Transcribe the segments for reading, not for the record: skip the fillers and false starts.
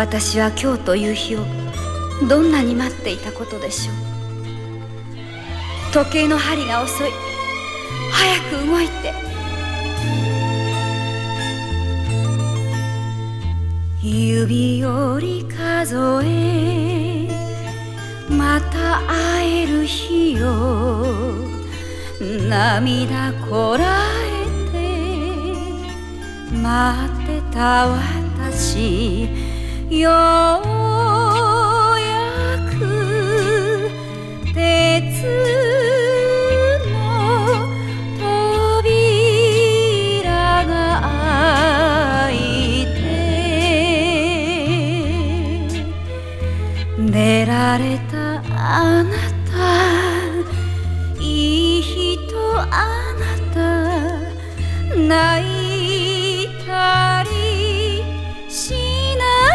私は今日という日をどんなに待っていたことでしょう。時計の針が遅い。早く動いて。指折り数えまた会える日よ。涙こらえて待ってた私、ようやく鉄の扉が開いて出られたあなた、いい人あなた、泣いたりしない。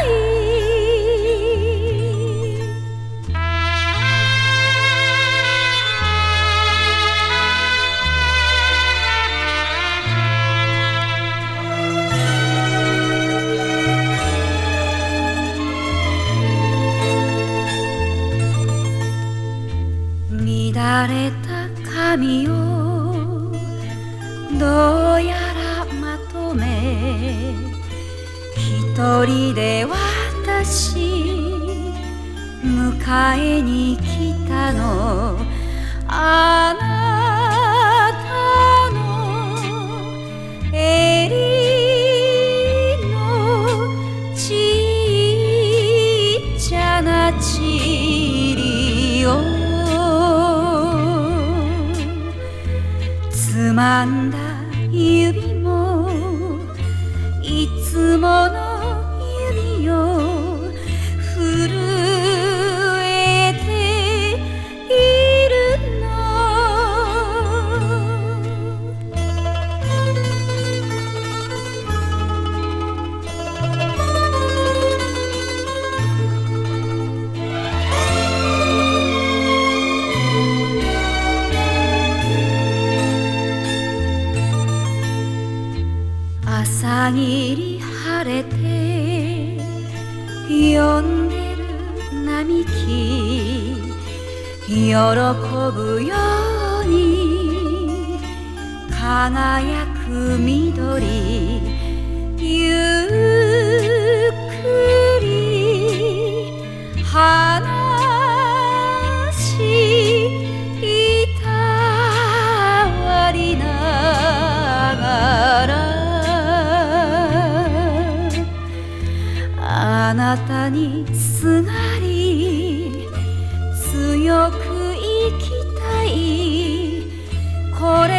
乱れた髪をどうやらまとめ、一人で私迎えに来たの。あなたの襟のちっちゃな塵をつまんだ指もいつもの指よ。震えているの。朝霧晴れて呼んでる並木、喜ぶように輝く緑、ゆっくり話したわりながら、あなたにすがり強く生きたい。これ